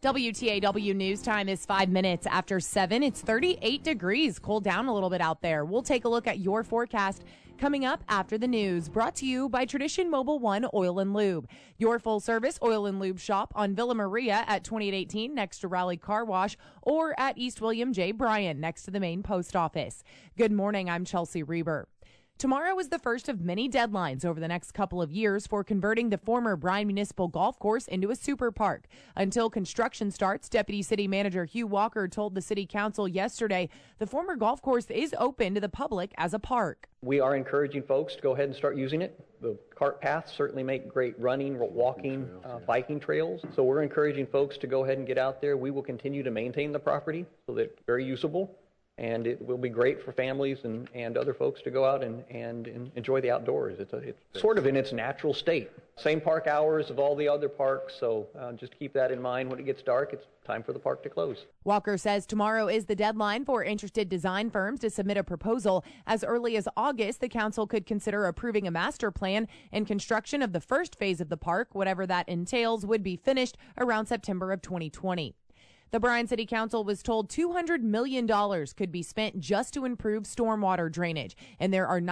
WTAW News Time is 5 minutes after 7. It's 38 degrees. Cooled down a little bit out there. We'll take a look at your forecast coming up after the news. Brought to you by Tradition Mobile One Oil and Lube. Your full-service oil and lube shop on Villa Maria at 2818 next to Raleigh Car Wash, or at East William J. Bryan next to the main post office. Good morning. I'm Chelsea Reber. Tomorrow is the first of many deadlines over the next couple of years for converting the former Bryan Municipal Golf Course into a super park. Until construction starts, Deputy City Manager Hugh Walker told the City Council yesterday the former golf course is open to the public as a park. We are encouraging folks to go ahead and start using it. The cart paths certainly make great running, walking, biking trails. So we're encouraging folks to go ahead and get out there. We will continue to maintain the property so that it's very usable. And it will be great for families and other folks to go out and enjoy the outdoors. It's sort of in its natural state. Same park hours of all the other parks, so just keep that in mind. When it gets dark, it's time for the park to close. Walker says tomorrow is the deadline for interested design firms to submit a proposal. As early as August, the council could consider approving a master plan, and construction of the first phase of the park, whatever that entails, would be finished around September of 2020. The Bryan City Council was told $200 million could be spent just to improve stormwater drainage, and there are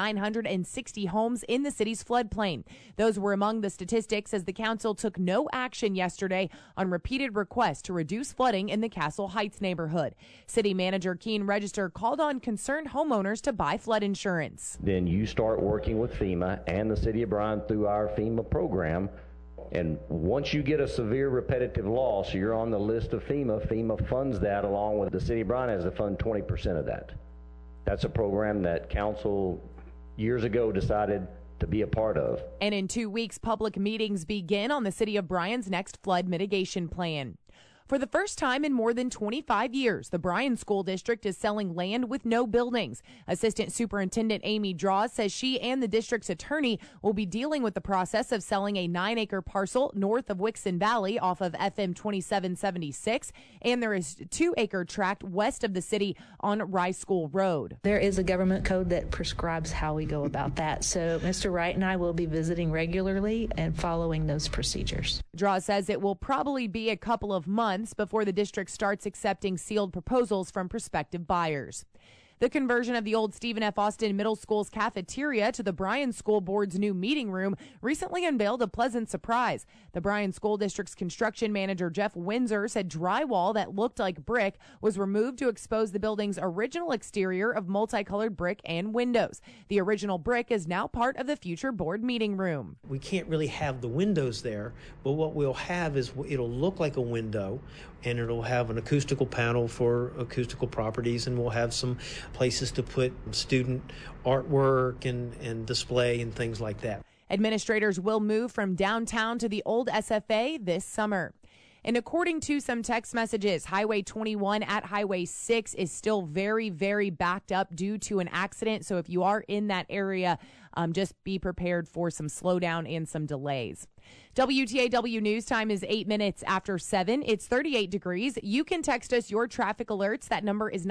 960 homes in the city's floodplain. Those were among the statistics as the council took no action yesterday on repeated requests to reduce flooding in the Castle Heights neighborhood. City Manager Keene Register called on concerned homeowners to buy flood insurance. Then you start working with FEMA and the City of Bryan through our FEMA program. And once you get a severe repetitive loss, you're on the list of FEMA. FEMA funds that along with the City of Bryan has to fund 20% of that. That's a program that council years ago decided to be a part of. And in 2 weeks, public meetings begin on the City of Bryan's next flood mitigation plan. For the first time in more than 25 years, the Bryan School District is selling land with no buildings. Assistant Superintendent Amy Draws says she and the district's attorney will be dealing with the process of selling a 9-acre parcel north of Wixon Valley off of FM 2776, and there is a 2-acre tract west of the city on Rice School Road. There is a government code that prescribes how we go about that, so Mr. Wright and I will be visiting regularly and following those procedures. Draws says it will probably be a couple of months before the district starts accepting sealed proposals from prospective buyers. The conversion of the old Stephen F. Austin Middle School's cafeteria to the Bryan School Board's new meeting room recently unveiled a pleasant surprise. The Bryan School District's construction manager, Jeff Windsor, said drywall that looked like brick was removed to expose the building's original exterior of multicolored brick and windows. The original brick is now part of the future board meeting room. We can't really have the windows there, but what we'll have is it'll look like a window, and it'll have an acoustical panel for acoustical properties, and we'll have some places to put student artwork and display and things like that. Administrators will move from downtown to the old SFA this summer. And according to some text messages, Highway 21 at Highway 6 is still very, very backed up due to an accident. So if you are in that area, just be prepared for some slowdown and some delays. WTAW News Time is 8 minutes after 7. It's 38 degrees. You can text us your traffic alerts. That number is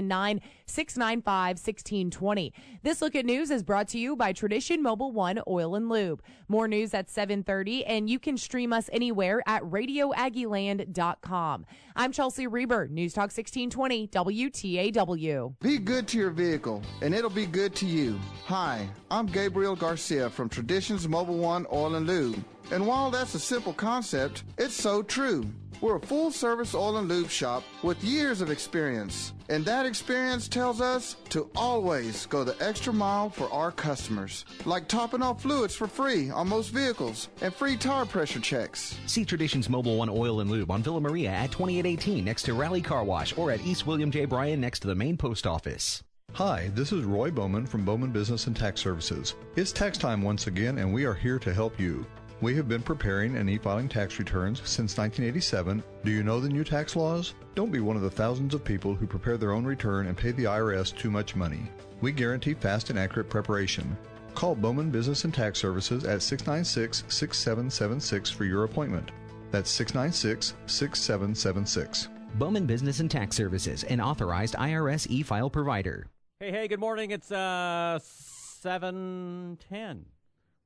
979-695-1620. This Look at News is brought to you by Tradition Mobile One Oil and Lube. More news at 7:30, and you can stream us anywhere at radioaggieland.com. I'm Chelsea Reber, News Talk 1620, WTAW. Be good to your vehicle, and it'll be good to you. Hi, I'm Gabriel Garcia from Traditions Mobile One Oil and Lube. And while that's a simple concept, it's so true. We're a full-service oil and lube shop with years of experience. And that experience tells us to always go the extra mile for our customers. Like topping off fluids for free on most vehicles and free tire pressure checks. See Traditions Mobile One Oil and Lube on Villa Maria at 2818 next to Raleigh Car Wash, or at East William J. Bryan next to the main post office. Hi, this is Roy Bowman from Bowman Business and Tax Services. It's tax time once again, and we are here to help you. We have been preparing and e-filing tax returns since 1987. Do you know the new tax laws? Don't be one of the thousands of people who prepare their own return and pay the IRS too much money. We guarantee fast and accurate preparation. Call Bowman Business and Tax Services at 696-6776 for your appointment. That's 696-6776. Bowman Business and Tax Services, an authorized IRS e-file provider. Hey, good morning. It's 7:10.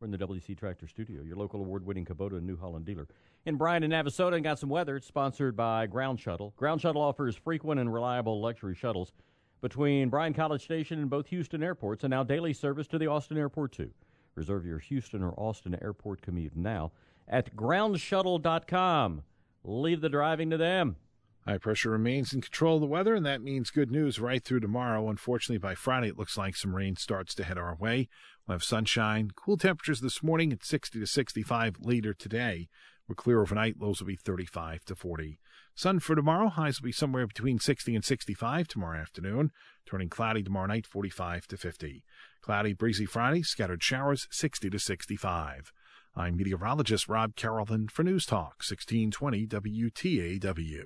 We're in the WC Tractor Studio, your local award-winning Kubota and New Holland dealer. In Bryan and Navasota, and got some weather. It's sponsored by Ground Shuttle. Ground Shuttle offers frequent and reliable luxury shuttles between Bryan College Station and both Houston airports, and now daily service to the Austin airport, too. Reserve your Houston or Austin airport commute now at groundshuttle.com. Leave the driving to them. High pressure remains in control of the weather, and that means good news right through tomorrow. Unfortunately, by Friday, it looks like some rain starts to head our way. We'll have sunshine, cool temperatures this morning at 60 to 65 later today. We're clear overnight. Lows will be 35 to 40. Sun for tomorrow. Highs will be somewhere between 60 and 65 tomorrow afternoon. Turning cloudy tomorrow night, 45 to 50. Cloudy, breezy Friday. Scattered showers, 60 to 65. I'm meteorologist Rob Carrollton for News Talk 1620 WTAW.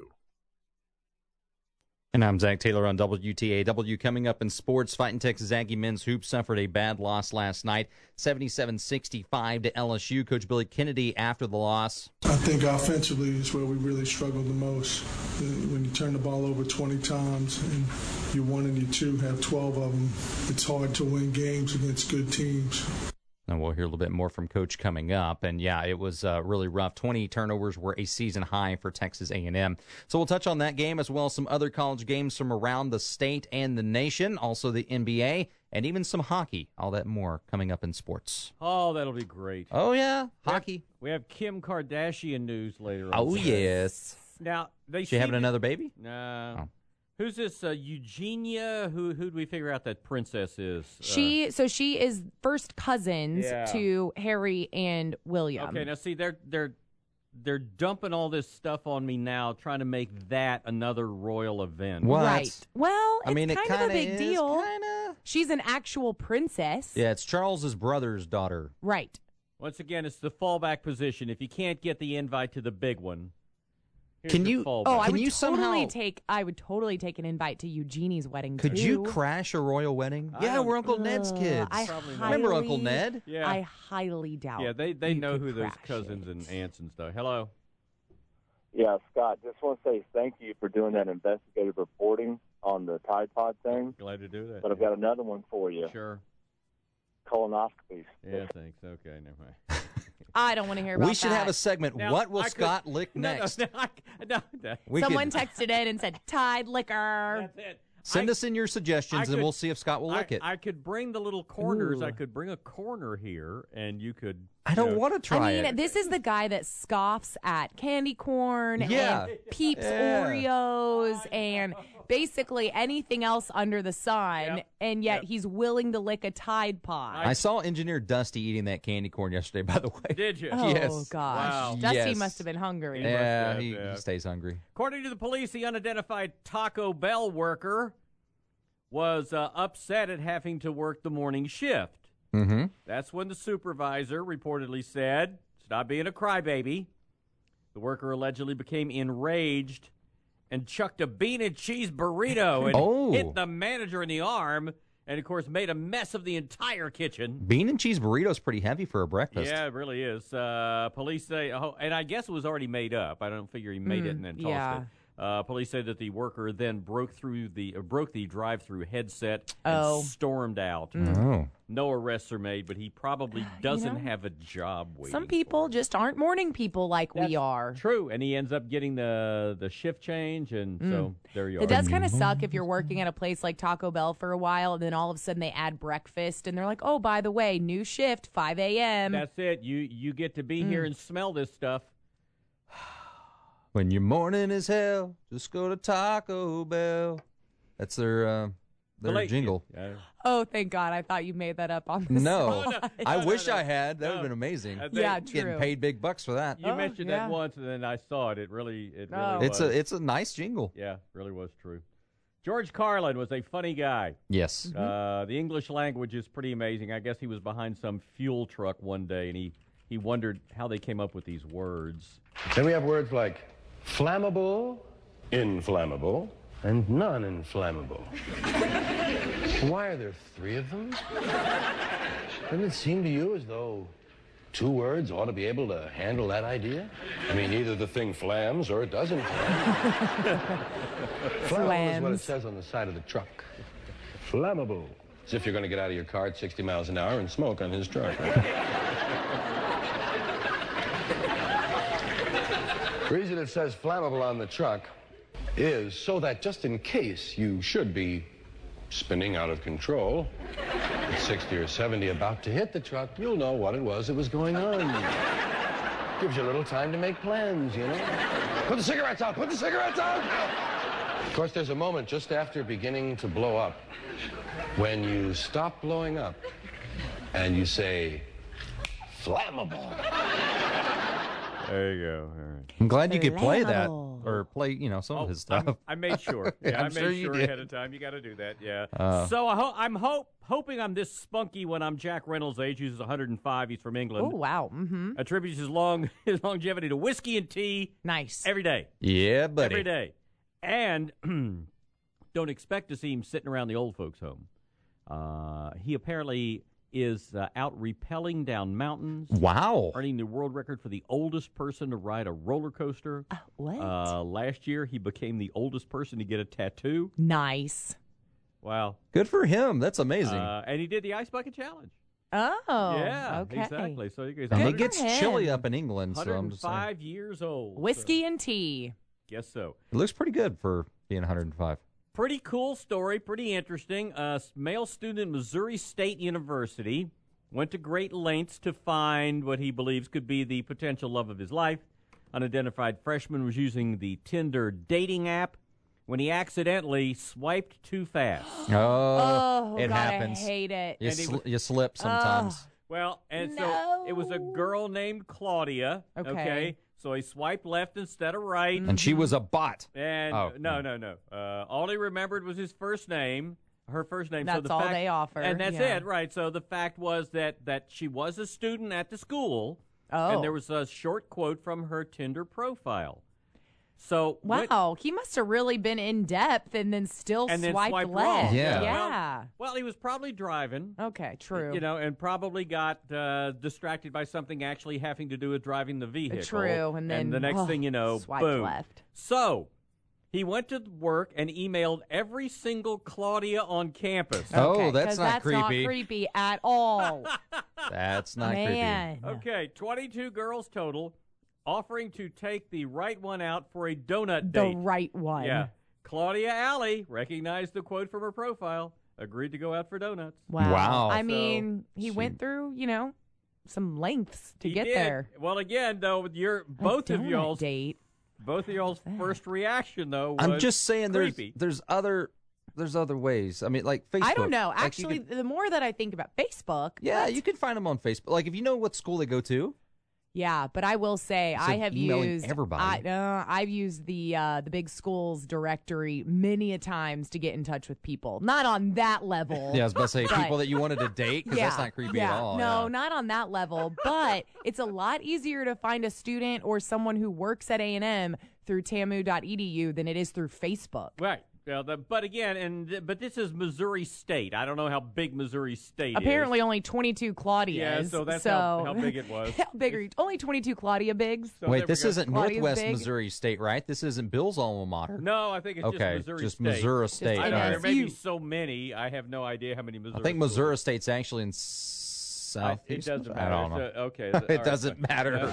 And I'm Zach Taylor on WTAW. Coming up in sports, Fighting Texas Aggie men's hoops suffered a bad loss last night, 77-65 to LSU. Coach Billy Kennedy after the loss. I think offensively is where we really struggled the most. When you turn the ball over 20 times and you 1 and you 2 have 12 of them, it's hard to win games against good teams. And we'll hear a little bit more from Coach coming up. And, yeah, it was really rough. 20 turnovers were a season high for Texas A&M. So we'll touch on that game as well as some other college games from around the state and the nation, also the NBA, and even some hockey. All that more coming up in sports. Oh, that'll be great. Oh, yeah, hockey. We have Kim Kardashian news later on. Oh, yes. Now, she having another baby? No. Oh. Who's this Eugenia? Who'd we figure out that princess is? She is first cousins to Harry and William. Okay, now see they're dumping all this stuff on me now, trying to make that another royal event. What? Right. Well, it's it kind of a big deal. She's an actual princess. Yeah, it's Charles's brother's daughter. Right. Once again, it's the fallback position. If you can't get the invite to the big one. Can you? I would totally take an invite to Eugenie's wedding. Could you crash a royal wedding? Yeah, we're Uncle Ned's kids. Remember Uncle Ned? Yeah. I highly doubt. Yeah, they know who those cousins and aunts and stuff. Hello. Yeah, Scott. Just want to say thank you for doing that investigative reporting on the Tide Pod thing. Glad to do that. But I've got another one for you. Sure. Colonoscopies. Yeah, thanks. Okay, never mind. I don't want to hear about that. We should have a segment. Now, what will Scott lick next? Someone texted in and said, Tide liquor. That's it. Send us in your suggestions, and we'll see if Scott will lick it. I could bring the little corners. Ooh. I could bring a corner here, and you could... I don't want to try it. I mean, this is the guy that scoffs at candy corn and Peeps Oreos and basically anything else under the sun, and yet he's willing to lick a Tide Pod. I saw Engineer Dusty eating that candy corn yesterday, by the way. Did you? Oh, yes. gosh. Wow. Dusty must have been hungry. Yeah, he stays hungry. According to the police, the unidentified Taco Bell worker was upset at having to work the morning shift. Mm-hmm. That's when the supervisor reportedly said, "Stop being a crybaby." The worker allegedly became enraged and chucked a bean and cheese burrito and hit the manager in the arm and, of course, made a mess of the entire kitchen. Bean and cheese burrito is pretty heavy for a breakfast. Yeah, it really is. Police say, and I guess it was already made up. I don't figure he made it and then tossed it. Police say that the worker then broke the drive-through headset and stormed out. Oh. No arrests are made, but he probably doesn't have a job waiting. Some people just aren't morning people like we are. True, and he ends up getting the shift change, and so there you are. It does kind of suck if you're working at a place like Taco Bell for a while, and then all of a sudden they add breakfast, and they're like, oh, by the way, new shift, 5 a.m. That's it. You get to be here and smell this stuff. When your morning is hell, just go to Taco Bell. That's their jingle. Oh, thank God. I thought you made that up on the spot. I wish I had. That would have been amazing. Yeah, true. Getting paid big bucks for that. You mentioned that once, and then I saw it. It really was. It's a nice jingle. Yeah, really was true. George Carlin was a funny guy. Yes. The English language is pretty amazing. I guess he was behind some fuel truck one day, and he wondered how they came up with these words. Then we have words like flammable, inflammable, and non-inflammable. Why are there 3 of them? Doesn't it seem to you as though 2 words ought to be able to handle that idea? I mean, either the thing flams or it doesn't flam. Flammable is what it says on the side of the truck. Flammable. As if you're going to get out of your car at 60 miles an hour and smoke on his truck. The reason it says flammable on the truck is so that just in case you should be spinning out of control at 60 or 70 about to hit the truck, you'll know what it was that was going on. Gives you a little time to make plans, you know? Put the cigarettes out! Put the cigarettes out! Of course, there's a moment just after beginning to blow up when you stop blowing up and you say, flammable. There you go. All right. I'm glad you could play that or play, some of his stuff. I made sure. Yeah, I'm I made sure you ahead did. of time. You got to do that. Yeah. Oh. I'm hoping I'm this spunky when I'm Jack Reynolds' age. He's 105. He's from England. Oh, wow. Mm-hmm. Attributes his longevity to whiskey and tea. Nice. Every day. Yeah, buddy. Every day. And don't expect to see him sitting around the old folks' home. He apparently is out rappelling down mountains. Wow. Earning the world record for the oldest person to ride a roller coaster. What? Last year, he became the oldest person to get a tattoo. Nice. Wow. Good for him. That's amazing. And he did the Ice Bucket Challenge. Oh, yeah, okay. exactly. So he's And it gets chilly up in England, so I'm just saying. 105 years old. Whiskey and tea. Guess so. It looks pretty good for being 105. Pretty cool story, pretty interesting. A male student at Missouri State University went to great lengths to find what he believes could be the potential love of his life. Unidentified freshman was using the Tinder dating app when he accidentally swiped too fast. Oh, it God, happens. I hate it. You slip sometimes. Well, and so it was a girl named Claudia. Okay. So he swiped left instead of right. And she was a bot. And no. All he remembered was his first name, her first name. That's all they offer. And that's yeah. it, right? So the fact was that she was a student at the school. Oh. And there was a short quote from her Tinder profile. So wow, he must have really been in depth and then still swiped left. Wrong. Yeah. Well, he was probably driving. Okay, true. And probably got distracted by something actually having to do with driving the vehicle. True, and then the next thing you know, swiped boom. left. So he went to work and emailed every single Claudia on campus. Oh, that's not creepy. That's not creepy at all. That's not Man. creepy. Okay, 22 girls total, offering to take the right one out for a donut The date. right one. Yeah. Claudia Alley recognized the quote from her profile, agreed to go out for donuts. Wow. I mean, he went through, some lengths to get did. there. Well, again, though, both of y'all's date. Both of y'all's first reaction, though, was I'm just saying creepy. there's other ways. I mean, like Facebook. I don't know. Like, Actually, the more that I think about Facebook. Yeah, you can find them on Facebook. Like, if you know what school they go to. Yeah, but I will say I have emailing used everybody. I've used the big schools directory many a times to get in touch with people. Not on that level. Yeah, I was about to say but- people that you wanted to date because that's not creepy at all. No, yeah. not on that level. But it's a lot easier to find a student or someone who works at A&M through tamu.edu than it is through Facebook. Right. Well, but again, but this is Missouri State. I don't know how big Missouri State Apparently is. only 22 Claudias. Yeah, so that's how big it was. How big are you? Only 22 Claudia bigs? So Wait, this isn't Claudia's Northwest big. Missouri State, right? This isn't Bill's alma mater. No, I think it's Okay, just Missouri just State. Missouri State. I know, All there right. may be so many. I have no idea how many Missouri I think schools. Missouri State's actually in southeast. It doesn't I matter. don't know. Okay. It doesn't matter.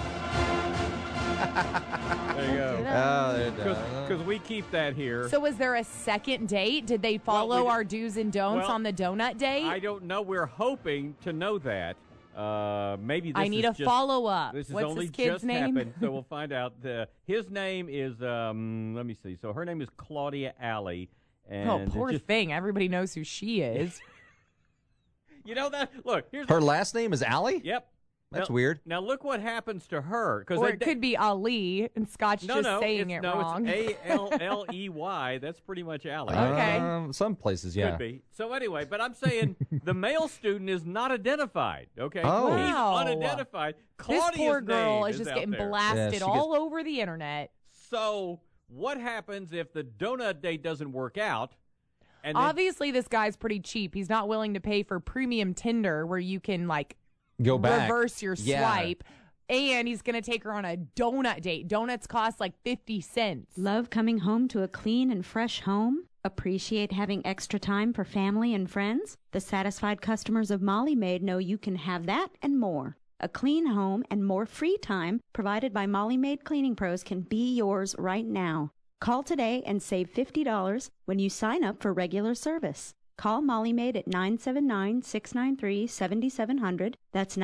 There you go. Oh, it does. Because we keep that here. So was there a second date? Did they follow our do's and don'ts on the donut date? I don't know. We're hoping to know that. Maybe this I need is a just- follow-up. This has What's only this kid's just name? happened, so we'll find out. His name is, let me see. So her name is Claudia Alley. And Oh, poor thing. Everybody knows who she is. You know that? Look, here's Her last name is Allie? Yep. That's Now- weird. Now look what happens to her. Or it could be Ali, and Scott's just saying it no, wrong. it's Alley. That's pretty much Alley. Okay. Some places, yeah. Could be. So anyway, but I'm saying the male student is not identified. Okay. Oh. He's Wow. unidentified. This Claudia's poor girl name is just out getting there. blasted Yeah, she all over the internet. So what happens if the donut date doesn't work out? And then, Obviously, this guy's pretty cheap. He's not willing to pay for premium Tinder where you can, Go back. reverse your Yeah. swipe. And he's going to take her on a donut date. Donuts cost 50 cents. Love coming home to a clean and fresh home? Appreciate having extra time for family and friends? The satisfied customers of Molly Maid know you can have that and more. A clean home and more free time provided by Molly Maid Cleaning Pros can be yours right now. Call today and save $50 when you sign up for regular service. Call Molly Maid at 979-693-7700. That's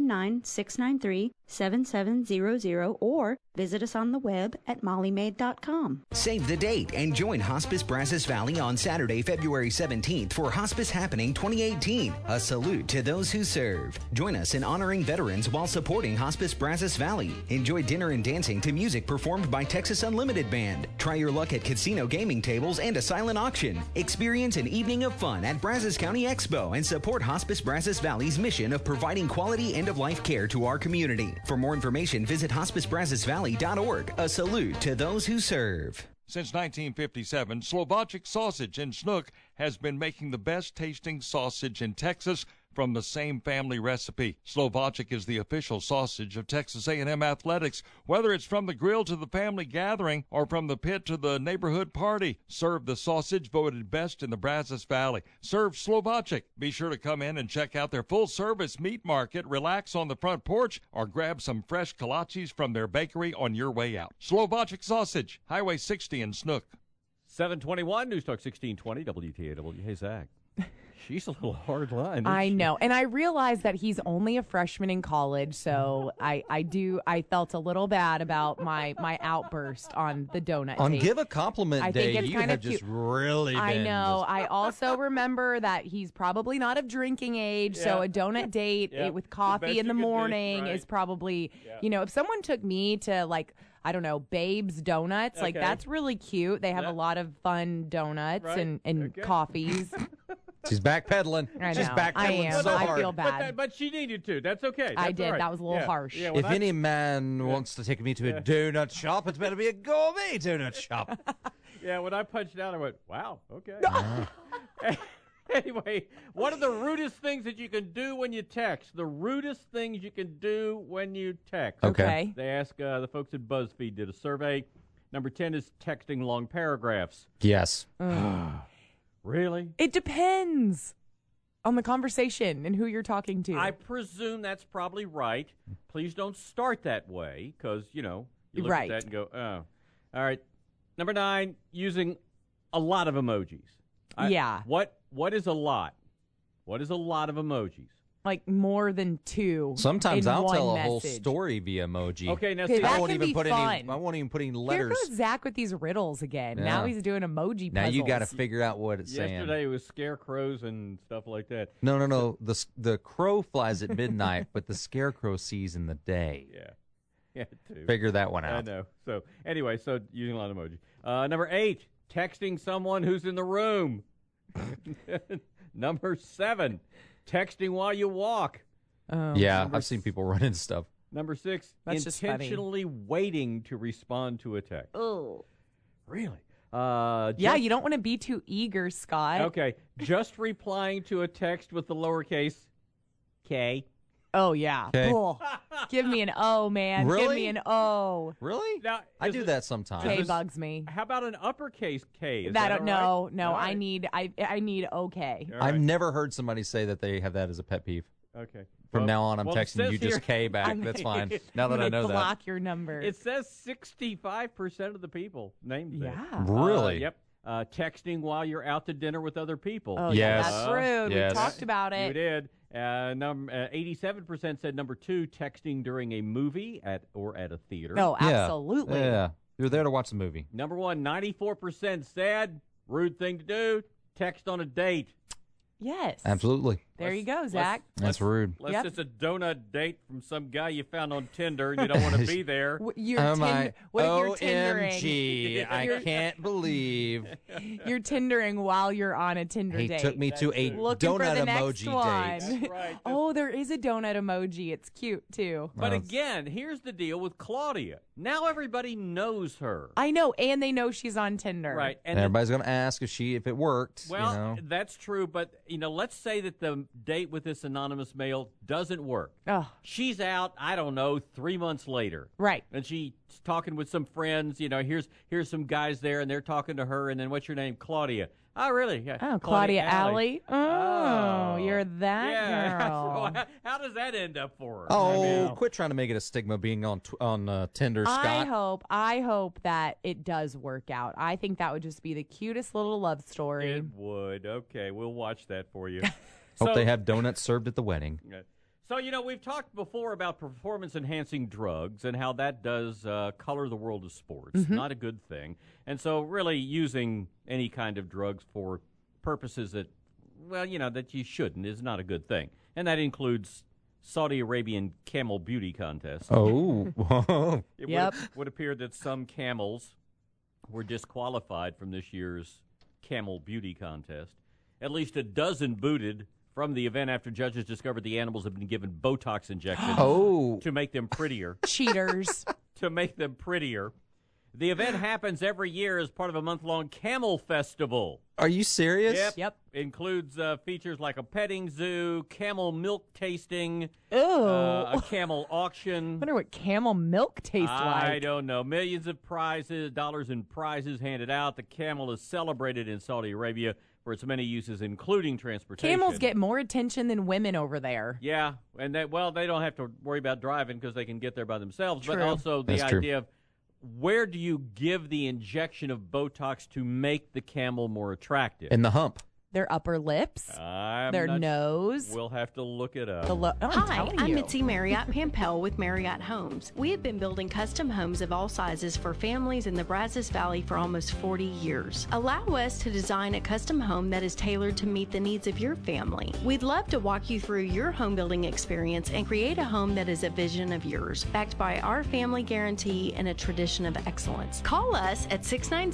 979-693-7700, or visit us on the web at mollymaid.com. Save the date and join Hospice Brazos Valley on Saturday, February 17th for Hospice Happening 2018, a salute to those who serve. Join us in honoring veterans while supporting Hospice Brazos Valley. Enjoy dinner and dancing to music performed by Texas Unlimited Band. Try your luck at casino gaming tables and a silent auction. Experience an evening of fun at Brazos County Expo and support Hospice Brazos Valley's mission of providing quality end-of-life care to our community. For more information, visit hospicebrazosvalley.org. A salute to those who serve. Since 1957, Slovaczyk Sausage in Snook has been making the best tasting sausage in Texas from the same family recipe. Slovaczyk is the official sausage of Texas A&M Athletics. Whether it's from the grill to the family gathering or from the pit to the neighborhood party, serve the sausage voted best in the Brazos Valley. Serve Slovaczyk. Be sure to come in and check out their full-service meat market, relax on the front porch, or grab some fresh kolaches from their bakery on your way out. Slovaczyk Sausage, Highway 60 in Snook. 721, News Talk 1620, WTAW. Hey, Zach. She's a little hard line. I know. And I realized that he's only a freshman in college, so I felt a little bad about my outburst on the donut On tape. Give a Compliment I Day, think it's you kind have of cute. just really been I know. just- I also remember that he's probably not of drinking age, so a donut date with best coffee in the you could do, morning right. is probably, if someone took me to, like, I don't know, Babe's Donuts, like, Okay. that's really cute. They have a lot of fun donuts Right. and coffees. She's backpedaling. I She's know. backpedaling I am. so I hard. feel bad. But she needed to. That's okay. I That's did. all right. That was a little harsh. Yeah, If any man wants to take me to a donut shop, it's better be a gourmet donut shop. Yeah, when I punched out, I went, wow, okay. Anyway, what are the rudest things that you can do when you text? The rudest things you can do when you text. Okay. They ask, the folks at BuzzFeed did a survey. Number 10 is texting long paragraphs. Yes. Really? It depends on the conversation and who you're talking to. I presume that's probably right. Please don't start that way because, you look Right. at that and go, oh. All right. Number 9, using a lot of emojis. Yeah. What is a lot? What is a lot of emojis? Like more than 2. Sometimes in I'll one tell a whole message. story via emoji. Okay, now Okay, see, that I won't can even be put fun. any. I won't even put any Here letters. goes Zach with these riddles again. Yeah. Now he's doing emoji puzzles. Now you got to figure out what it's saying. yesterday it was scarecrows and stuff like that. No. The crow flies at midnight, but the scarecrow sees in the day. Yeah, too. Figure that one out. I know. So anyway, using a lot of emoji. Number 8, texting someone who's in the room. Number 7, texting while you walk. Yeah, I've seen people run into stuff. Number 6, That's just funny. intentionally waiting to respond to a text. Oh. Really? Yeah, you don't want to be too eager, Scott. Okay, just replying to a text with the lowercase K. Oh, yeah. Okay. Cool. Give me an O, man. Give Really? me an O. Really? Now, I is do it- that sometimes. K bugs me. How about an uppercase K? Is That all no, right? no. All I right. need okay. All I've right. never heard somebody say that they have that as a pet peeve. Okay. From Well- now on, I'm well, it texting says you just here- K back. That's fine. Now that I know that. Block your number. It says 65% of the people named that. Yeah. Really? Yep. Texting while you're out to dinner with other people. Oh, Yes. yeah, that's rude. Yes. We talked about You it. did. 87% said number 2, texting during a movie or at a theater. No, Yeah. absolutely. Yeah. You're there to watch the movie. Number 1, 94% said rude thing to do, text on a date. Yes. Absolutely. There you go, Zach. That's rude. Unless Yep. it's a donut date from some guy you found on Tinder and you don't want to be there. You're Oh my! what if you're Tindering? OMG! I can't believe You're Tindering while you're on a Tinder he date. took me to a Looking for donut the next emoji one. date. That's right. Oh, there is a donut emoji. It's cute too. But Oh. again, here's the deal with Claudia. Now everybody knows her. I know, and they know she's on Tinder. Right. And everybody's going to ask if it worked. Well, you know? that's true, but let's say that the date with this anonymous male doesn't work. Oh, She's out, I don't know, 3 months later. right. And she's talking with some friends, here's some guys there and they're talking to her, and then what's your name? Claudia. Oh, really? Yeah. Oh, Claudia Alley. Oh, you're that girl. So how does that end up for her? Oh, quit trying to make it a stigma being on Tinder, Scott. I hope that it does work out. I think that would just be the cutest little love story. It would. Okay, we'll watch that for you. Hope they have donuts served at the wedding. So, we've talked before about performance-enhancing drugs and how that does color the world of sports. Mm-hmm. Not a good thing. And so really using any kind of drugs for purposes that, that you shouldn't is not a good thing. And that includes Saudi Arabian camel beauty contest. Oh. It would appear that some camels were disqualified from this year's camel beauty contest. At least a dozen booted from the event after judges discovered the animals had been given Botox injections to make them prettier. Cheaters. To make them prettier. The event happens every year as part of a month-long camel festival. Are you serious? Yep. Includes features like a petting zoo, camel milk tasting, a camel auction. I wonder what camel milk tastes like. I don't know. Millions of dollars in prizes handed out. The camel is celebrated in Saudi Arabia for its many uses, including transportation. Camels get more attention than women over there. Yeah, and they don't have to worry about driving because they can get there by themselves. True. But also the That's idea of where do you give the injection of Botox to make the camel more attractive? In the hump. Their upper lips, their nose. We'll have to look it up. Hi, I'm Mitzi Marriott Pampel with Marriott Homes. We have been building custom homes of all sizes for families in the Brazos Valley for almost 40 years. Allow us to design a custom home that is tailored to meet the needs of your family. We'd love to walk you through your home building experience and create a home that is a vision of yours, backed by our family guarantee and a tradition of excellence. Call us at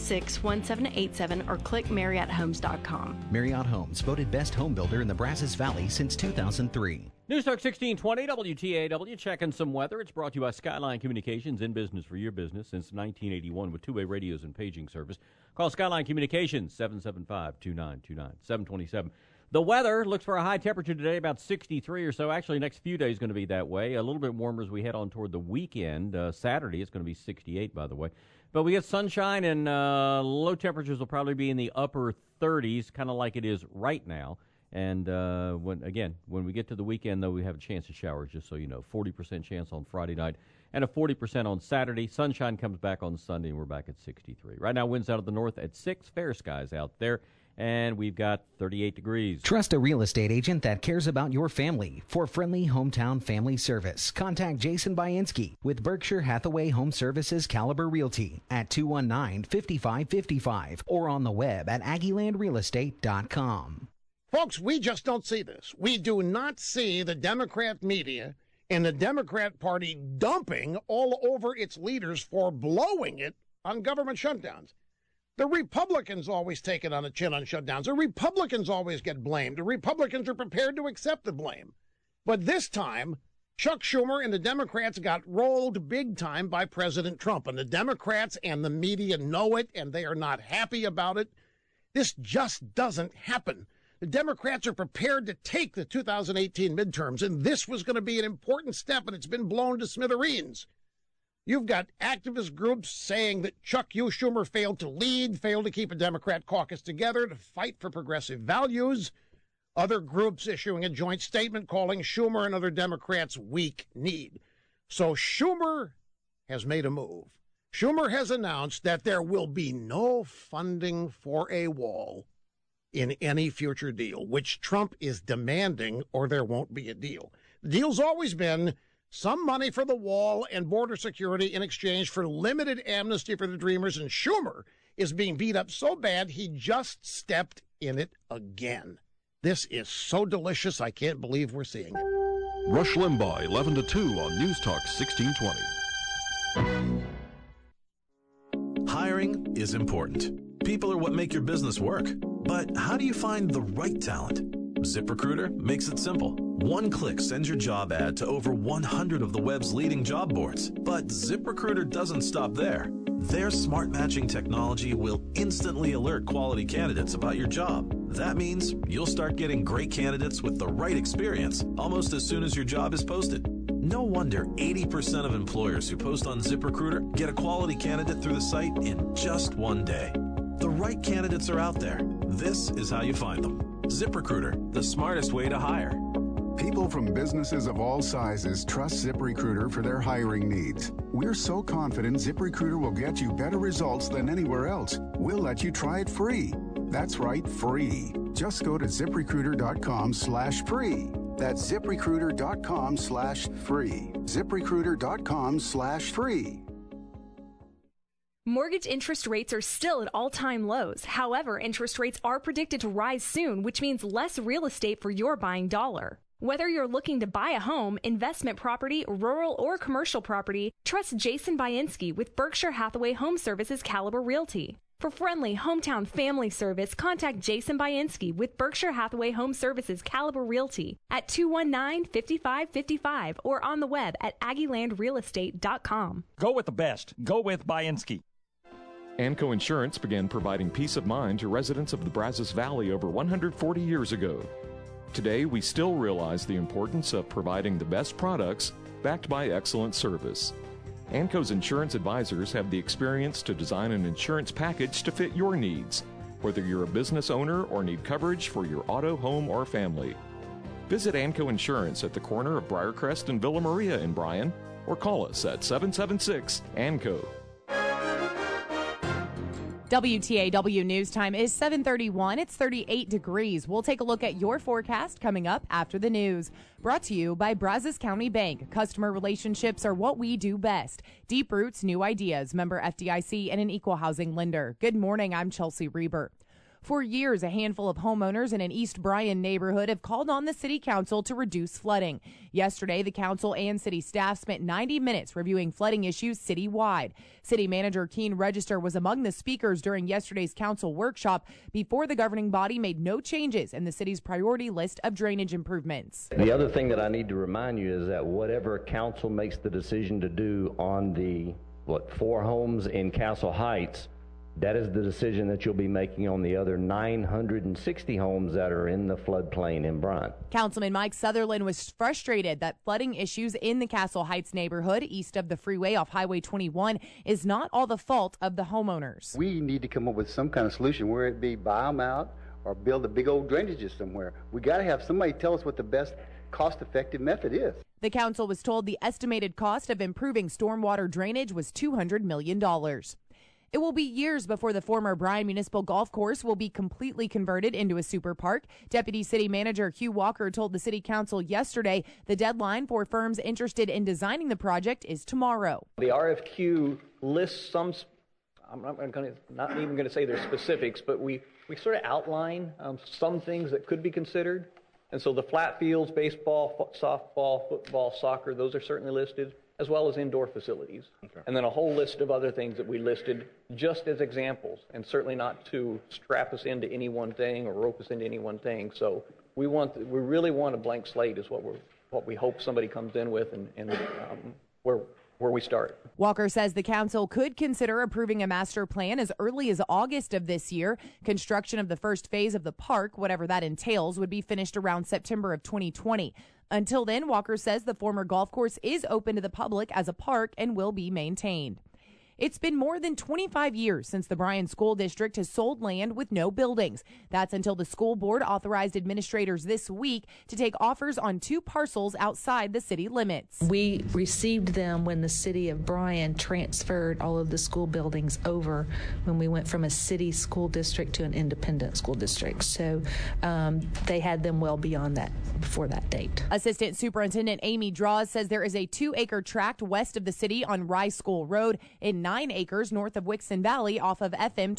696-1787 or click MarriottHomes.com. Marriott Homes, voted best home builder in the Brazos Valley since 2003. News Talk 1620 WTAW, checking some weather. It's brought to you by Skyline Communications, in business for your business since 1981 with two-way radios and paging service. Call Skyline Communications, 775-2929, 727. The weather looks for a high temperature today, about 63 or so. Actually, next few days going to be that way. A little bit warmer as we head on toward the weekend. Saturday, it's going to be 68, by the way. But we get sunshine, and low temperatures will probably be in the upper 30s, kind of like it is right now. And when we get to the weekend, though, we have a chance of showers, just so you know. 40% chance on Friday night and a 40% on Saturday. Sunshine comes back on Sunday, and we're back at 63. Right now, winds out of the north at 6. Fair skies out there. And we've got 38 degrees. Trust a real estate agent that cares about your family. For friendly hometown family service, contact Jason Bainski with Berkshire Hathaway Home Services Caliber Realty at 219-5555 or on the web at AggieLandRealEstate.com. Folks, we just don't see this. We do not see the Democrat media and the Democrat Party dumping all over its leaders for blowing it on government shutdowns. The Republicans always take it on the chin on shutdowns. The Republicans always get blamed. The Republicans are prepared to accept the blame. But this time, Chuck Schumer and the Democrats got rolled big time by President Trump. And the Democrats and the media know it, and they are not happy about it. This just doesn't happen. The Democrats are prepared to take the 2018 midterms, and this was going to be an important step, and it's been blown to smithereens. You've got activist groups saying that Chuck Schumer failed to lead, failed to keep a Democrat caucus together to fight for progressive values. Other groups issuing a joint statement calling Schumer and other Democrats weak-kneed. So Schumer has made a move. Schumer has announced that there will be no funding for a wall in any future deal, which Trump is demanding, or there won't be a deal. The deal's always been some money for the wall and border security in exchange for limited amnesty for the Dreamers, and Schumer is being beat up so bad he just stepped in it again. This is so delicious, I can't believe we're seeing it. Rush Limbaugh, 11 to 2 on News Talk 1620. Hiring is important. People are what make your business work. But how do you find the right talent? ZipRecruiter makes it simple. One click sends your job ad to over 100 of the web's leading job boards. But ZipRecruiter doesn't stop there. Their smart matching technology will instantly alert quality candidates about your job. That means you'll start getting great candidates with the right experience almost as soon as your job is posted. No wonder 80% of employers who post on ZipRecruiter get a quality candidate through the site in just one day. The the right candidates are out there. This is how you find them. ZipRecruiter, the smartest way to hire. People from businesses of all sizes trust ZipRecruiter for their hiring needs. We're so confident ZipRecruiter will get you better results than anywhere else. We'll let you try it free. That's right, free. Just go to ZipRecruiter.com/free. That's ZipRecruiter.com/free. ZipRecruiter.com/free. Mortgage interest rates are still at all-time lows. However, interest rates are predicted to rise soon, which means less real estate for your buying dollar. Whether you're looking to buy a home, investment property, rural or commercial property, trust Jason Bainski with Berkshire Hathaway Home Services Caliber Realty. For friendly hometown family service, contact Jason Bainski with Berkshire Hathaway Home Services Caliber Realty at 219-5555 or on the web at AggieLandRealEstate.com. Go with the best. Go with Bainski. Anco Insurance began providing peace of mind to residents of the Brazos Valley over 140 years ago. Today, we still realize the importance of providing the best products backed by excellent service. Anco's insurance advisors have the experience to design an insurance package to fit your needs, whether you're a business owner or need coverage for your auto, home, or family. Visit Anco Insurance at the corner of Briarcrest and Villa Maria in Bryan, or call us at 776-ANCO. WTAW News Time is 7:31. It's 38 degrees. We'll take a look at your forecast coming up after the news. Brought to you by Brazos County Bank. Customer relationships are what we do best. Deep roots, new ideas. Member FDIC and an equal housing lender. Good morning. I'm Chelsea Reber. For years, a handful of homeowners in an East Bryan neighborhood have called on the city council to reduce flooding. Yesterday, the council and city staff spent 90 minutes reviewing flooding issues citywide. City Manager Keene Register was among the speakers during yesterday's council workshop before the governing body made no changes in the city's priority list of drainage improvements. The other thing that I need to remind you is that whatever council makes the decision to do on the, 4 homes in Castle Heights, that is the decision that you'll be making on the other 960 homes that are in the floodplain in Bryan. Councilman Mike Sutherland was frustrated that flooding issues in the Castle Heights neighborhood east of the freeway off Highway 21 is not all the fault of the homeowners. We need to come up with some kind of solution, where it be buy them out or build a big old drainages somewhere. We got to have somebody tell us what the best cost-effective method is. The council was told the estimated cost of improving stormwater drainage was $200 million. It will be years before the former Bryan Municipal Golf Course will be completely converted into a super park. Deputy City Manager Hugh Walker told the City Council yesterday the deadline for firms interested in designing the project is tomorrow. The RFQ lists some, I'm not even going to say their specifics, but we sort of outline some things that could be considered. And so the flat fields, baseball, softball, football, soccer, those are certainly listed, as well as indoor facilities. Okay. And then a whole list of other things that we listed just as examples, and certainly not to strap us into any one thing or rope us into any one thing. So we really want a blank slate is what we hope somebody comes in with, and where we start. Walker says the council could consider approving a master plan as early as August of this year. Construction of the first phase of the park, whatever that entails, would be finished around September of 2020. Until then, Walker says the former golf course is open to the public as a park and will be maintained. It's been more than 25 years since the Bryan School District has sold land with no buildings. That's until the school board authorized administrators this week to take offers on 2 parcels outside the city limits. We received them when the city of Bryan transferred all of the school buildings over when we went from a city school district to an independent school district. So they had them well beyond that, before that date. Assistant Superintendent Amy Draws says there is a 2-acre tract west of the city on Rye School Road in 9 acres north of Wixon Valley off of FM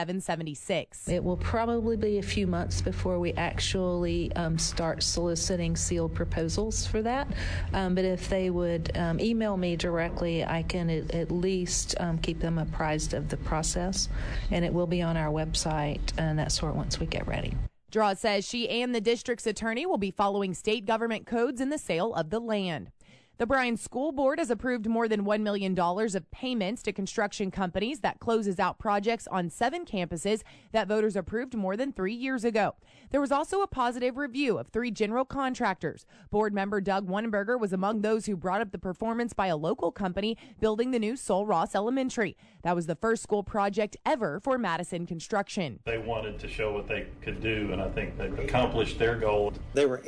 2776. It will probably be a few months before we actually start soliciting sealed proposals for that. But if they would email me directly, I can at least keep them apprised of the process. And it will be on our website and that sort once we get ready. Draw says she and the district's attorney will be following state government codes in the sale of the land. The Bryan School Board has approved more than $1 million of payments to construction companies that closes out projects on 7 campuses that voters approved more than 3 years ago. There was also a positive review of 3 general contractors. Board member Doug Weinberger was among those who brought up the performance by a local company building the new Sul Ross Elementary. That was the first school project ever for Madison Construction. They wanted to show what they could do, and I think they've accomplished their goal. They were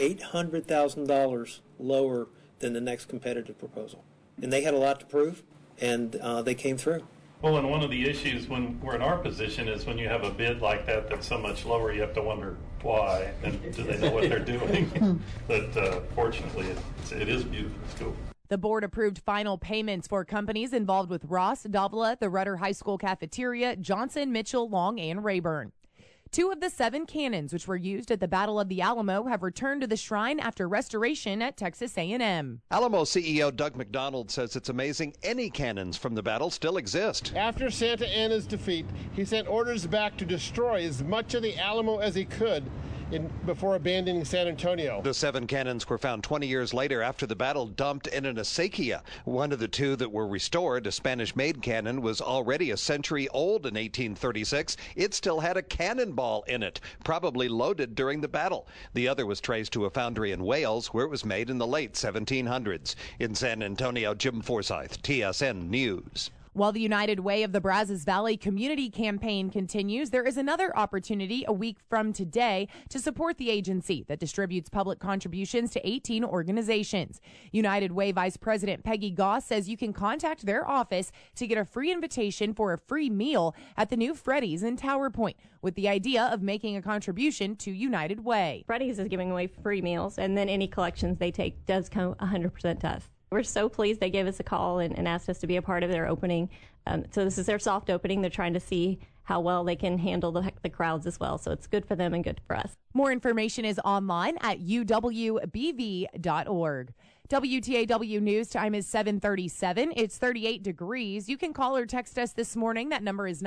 $800,000 lower than the next competitive proposal. And they had a lot to prove, and they came through. Well, and one of the issues when we're in our position is when you have a bid like that that's so much lower, you have to wonder why, and do they know what they're doing? But fortunately, it is a beautiful school. The board approved final payments for companies involved with Ross, Davila, the Rudder High School cafeteria, Johnson, Mitchell, Long, and Rayburn. 2 of the 7 cannons which were used at the Battle of the Alamo have returned to the shrine after restoration at Texas A&M. Alamo CEO Doug McDonald says it's amazing any cannons from the battle still exist. After Santa Anna's defeat, he sent orders back to destroy as much of the Alamo as he could before abandoning San Antonio. The 7 cannons were found 20 years later after the battle, dumped in an acequia. One of the 2 that were restored, a Spanish-made cannon, was already a century old in 1836. It still had a cannonball in it, probably loaded during the battle. The other was traced to a foundry in Wales, where it was made in the late 1700s. In San Antonio, Jim Forsyth, TSN News. While the United Way of the Brazos Valley Community Campaign continues, there is another opportunity a week from today to support the agency that distributes public contributions to 18 organizations. United Way Vice President Peggy Goss says you can contact their office to get a free invitation for a free meal at the new Freddy's in Tower Point, with the idea of making a contribution to United Way. Freddy's is giving away free meals, and then any collections they take does come 100% to us. We're so pleased they gave us a call and asked us to be a part of their opening. So this is their soft opening. They're trying to see how well they can handle the crowds as well. So it's good for them and good for us. More information is online at uwbv.org. WTAW News time is 7:37. It's 38 degrees. You can call or text us this morning. That number is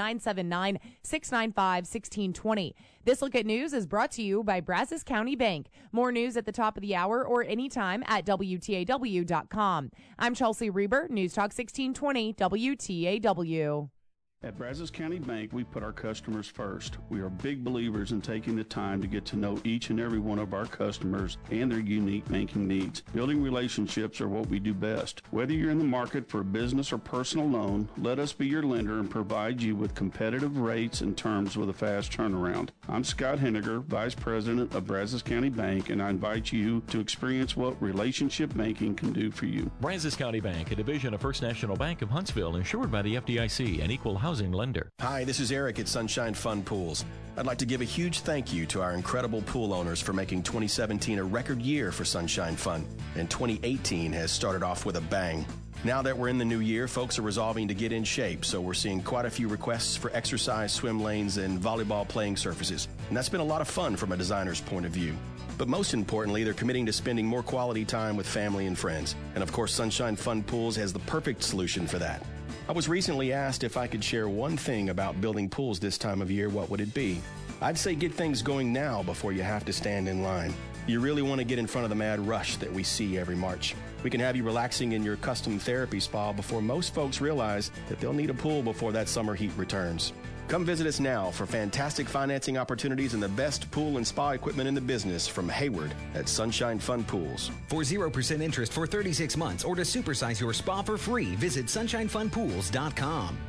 979-695-1620. This Look at News is brought to you by Brazos County Bank. More news at the top of the hour or anytime at WTAW.com. I'm Chelsea Reber, News Talk 1620 WTAW. At Brazos County Bank, we put our customers first. We are big believers in taking the time to get to know each and every one of our customers and their unique banking needs. Building relationships are what we do best. Whether you're in the market for a business or personal loan, let us be your lender and provide you with competitive rates and terms with a fast turnaround. I'm Scott Henniger, Vice President of Brazos County Bank, and I invite you to experience what relationship banking can do for you. Brazos County Bank, a division of First National Bank of Huntsville, insured by the FDIC, an equal housing lender. Hi, this is Eric at Sunshine Fun Pools. I'd like to give a huge thank you to our incredible pool owners for making 2017 a record year for Sunshine Fun, and 2018 has started off with a bang. Now that we're in the new year, folks are resolving to get in shape, so we're seeing quite a few requests for exercise swim lanes and volleyball playing surfaces, and that's been a lot of fun from a designer's point of view. But most importantly, they're committing to spending more quality time with family and friends, and of course Sunshine Fun Pools has the perfect solution for that. I was recently asked if I could share one thing about building pools this time of year, what would it be? I'd say get things going now before you have to stand in line. You really want to get in front of the mad rush that we see every March. We can have you relaxing in your custom therapy spa before most folks realize that they'll need a pool before that summer heat returns. Come visit us now for fantastic financing opportunities and the best pool and spa equipment in the business from Hayward at Sunshine Fun Pools. For 0% interest for 36 months or to supersize your spa for free, visit sunshinefunpools.com.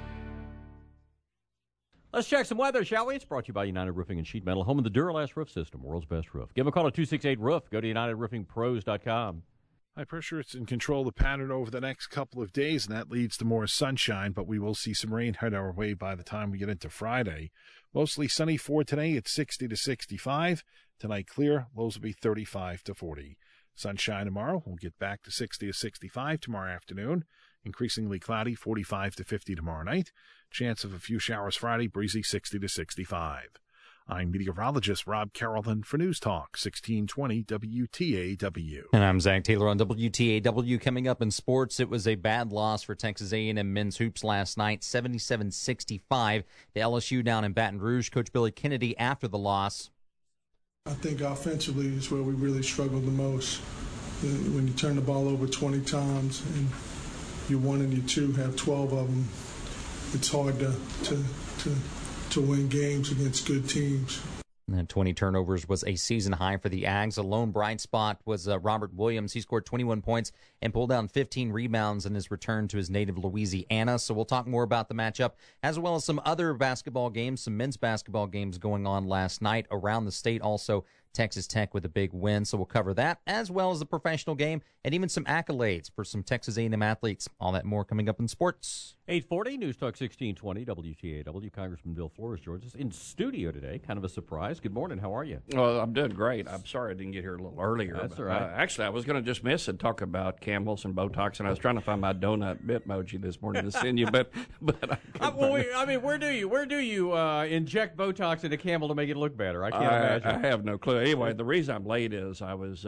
Let's check some weather, shall we? It's brought to you by United Roofing and Sheet Metal, home of the Duralast Roof System, world's best roof. Give them a call at 268-ROOF. Go to UnitedRoofingPros.com. High pressure, it's in control of the pattern over the next couple of days, and that leads to more sunshine, but we will see some rain head our way by the time we get into Friday. Mostly sunny for today. It's 60 to 65. Tonight clear. Lows will be 35 to 40. Sunshine tomorrow. We'll get back to 60 to 65 tomorrow afternoon. Increasingly cloudy, 45 to 50 tomorrow night. Chance of a few showers Friday, breezy 60 to 65. I'm meteorologist Rob Carrollton for News Talk 1620 WTAW. And I'm Zach Taylor on WTAW. Coming up in sports, it was a bad loss for Texas A&M men's hoops last night, 77-65. The LSU down in Baton Rouge. Coach Billy Kennedy after the loss. I think offensively is where we really struggled the most. when you turn the ball over 20 times and your one and your two have 12 of them, it's hard to win games against good teams. And 20 turnovers was a season high for the Ags. A lone bright spot was Robert Williams. He scored 21 points and pulled down 15 rebounds in his return to his native Louisiana. So we'll talk more about the matchup, as well as some other basketball games, some men's basketball games going on last night around the state. Also, Texas Tech with a big win. So we'll cover that, as well as the professional game and even some accolades for some Texas A&M athletes. All that more coming up in sports. 840 News Talk 1620 WTAW. Congressman Bill Flores joins us in studio today. Kind of a surprise. Good morning. How are you? Well, I'm doing great. I'm sorry I didn't get here a little earlier. That's all right. Actually, I was going to just miss and talk about Camels and Botox, and I was trying to find my donut bitmoji this morning to send you, but where do you inject Botox into Camel to make it look better? I can't imagine. I have no clue. Anyway, the reason I'm late is I was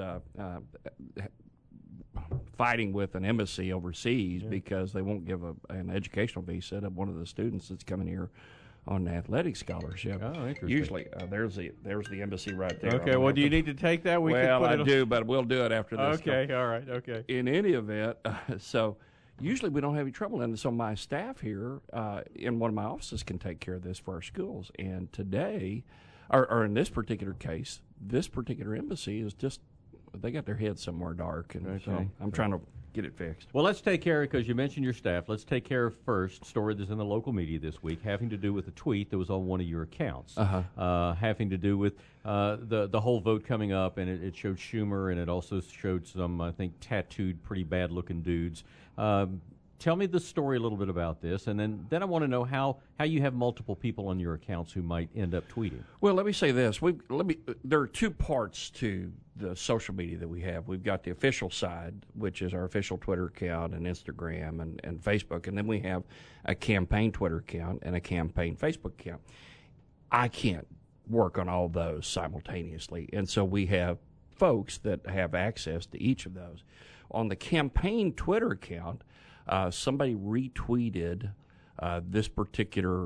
fighting with an embassy overseas because they won't give an educational visa to one of the students that's coming here on an athletic scholarship. Oh, interesting. Usually, there's the embassy right there. Okay, well, do you need to take that? I do, but we'll do it after this. Okay, all right, okay. In any event, so usually we don't have any trouble, and so my staff here in one of my offices can take care of this for our schools. And today, or in this particular case, this particular embassy is just, they got their head somewhere dark, and so I'm trying to get it fixed. Well, let's take care, because you mentioned your staff. Let's take care of first story that's in the local media this week, having to do with a tweet that was on one of your accounts, having to do with the whole vote coming up, and it showed Schumer, and it also showed some, I think, tattooed, pretty bad-looking dudes. Tell me the story a little bit about this, and then I want to know how you have multiple people on your accounts who might end up tweeting. Well, let me say this. There are two parts to the social media that we have. We've got the official side, which is our official Twitter account and Instagram and Facebook, and then we have a campaign Twitter account and a campaign Facebook account. I can't work on all those simultaneously, and so we have folks that have access to each of those. On the campaign Twitter account, somebody retweeted this particular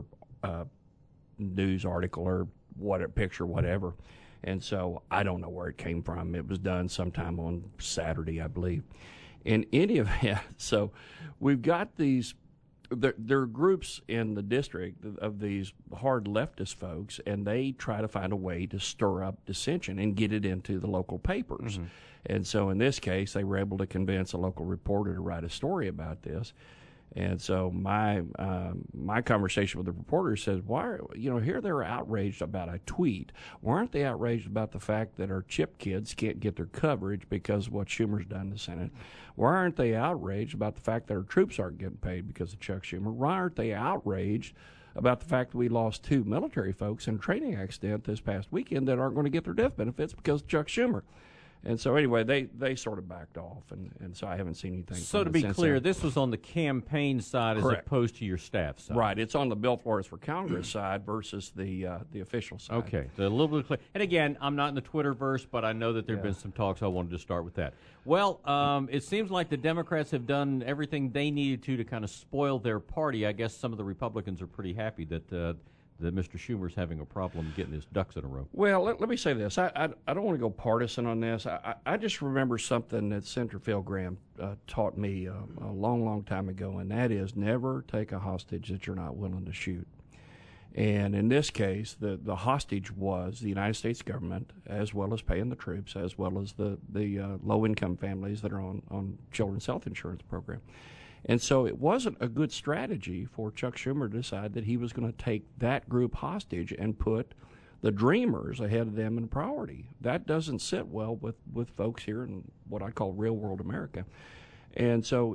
news article or picture, whatever. And so I don't know where it came from. It was done sometime on Saturday, I believe. In any event, so we've got these, there are groups in the district of these hard leftist folks, and they try to find a way to stir up dissension and get it into the local papers. Mm-hmm. And so in this case, they were able to convince a local reporter to write a story about this. And so my conversation with the reporter says, here they're outraged about a tweet. Why aren't they outraged about the fact that our chip kids can't get their coverage because of what Schumer's done in the Senate? Why aren't they outraged about the fact that our troops aren't getting paid because of Chuck Schumer? Why aren't they outraged about the fact that we lost 2 military folks in a training accident this past weekend that aren't going to get their death benefits because of Chuck Schumer? And so anyway, they sort of backed off, and so I haven't seen anything. So to be clear, this was on the campaign side as opposed to your staff side. Right. It's on the Bill Flores for Congress side versus the official side. Okay. So a little bit clear. And again, I'm not in the Twitterverse, but I know that there have been some talks. I wanted to start with that. Well, it seems like the Democrats have done everything they needed to kind of spoil their party. I guess some of the Republicans are pretty happy that Mr. Schumer's having a problem getting his ducks in a row. Well, let me say this. I don't want to go partisan on this. I just remember something that Senator Phil Gramm taught me a long, long time ago, and that is never take a hostage that you're not willing to shoot. And in this case, the hostage was the United States government, as well as paying the troops, as well as the low-income families that are on children's health insurance program. And so it wasn't a good strategy for Chuck Schumer to decide that he was going to take that group hostage and put the Dreamers ahead of them in priority. That doesn't sit well with folks here in what I call real-world America. And so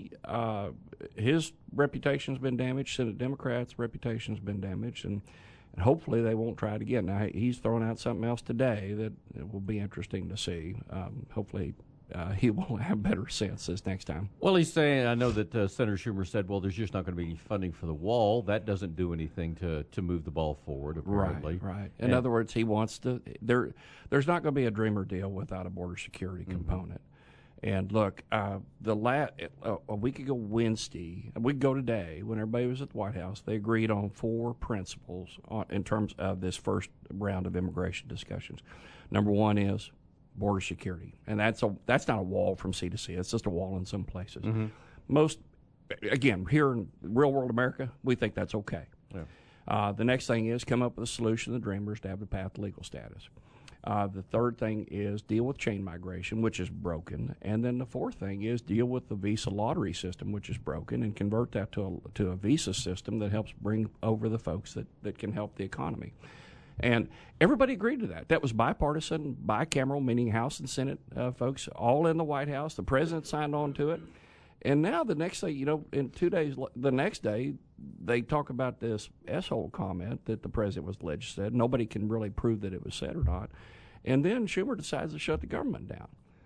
his reputation's been damaged. Senate Democrats' reputation's been damaged, and hopefully they won't try it again. Now, he's throwing out something else today that it will be interesting to see. Hopefully he will have better sense this next time. Well, he's saying, I know that Senator Schumer said, well, there's just not going to be any funding for the wall. That doesn't do anything to move the ball forward, apparently. Right. In other words, he wants to there's not going to be a Dreamer deal without a border security component. And look, a week ago Wednesday, a week ago today, when everybody was at the White House, they agreed on 4 principles in terms of this first round of immigration discussions. Number 1 is border security, and that's not a wall from sea to sea. It's just a wall in some places. Mm-hmm. Most, again, here in real world America, we think that's okay. Yeah. The next thing is come up with a solution to the Dreamers to have the path to legal status. The third thing is deal with chain migration, which is broken. And then the fourth thing is deal with the visa lottery system, which is broken, and convert that to a visa system that helps bring over the folks that can help the economy. And everybody agreed to that. That was bipartisan, bicameral, meaning House and Senate folks, all in the White House. The president signed on to it. And now the next day, in 2 days, the next day, they talk about this S-hole comment that the president was alleged said. Nobody can really prove that it was said or not. And then Schumer decides to shut the government down.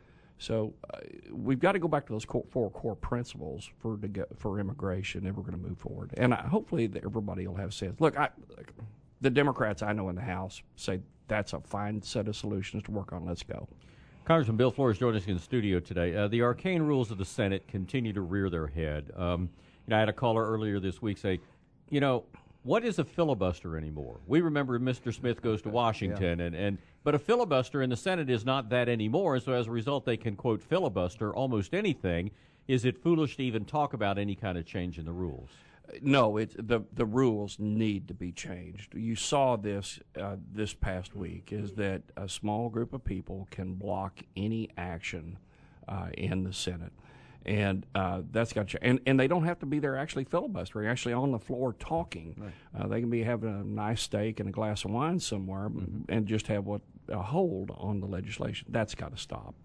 So we've got to go back to those four core principles for immigration if we're going to move forward. And hopefully everybody will have sense. Look, the Democrats I know in the House say that's a fine set of solutions to work on. Let's go. Congressman Bill Flores joining us in the studio today. The arcane rules of the Senate continue to rear their head. I had a caller earlier this week say, what is a filibuster anymore? We remember Mr. Smith goes to Washington, but a filibuster in the Senate is not that anymore, and so as a result they can, quote, filibuster almost anything. Is it foolish to even talk about any kind of change in the rules? No, the rules need to be changed. You saw this this past week, is that a small group of people can block any action in the Senate. And that's got to change. And they don't have to be there actually filibustering, actually on the floor talking. Right. They can be having a nice steak and a glass of wine somewhere and just have a hold on the legislation. That's got to stop.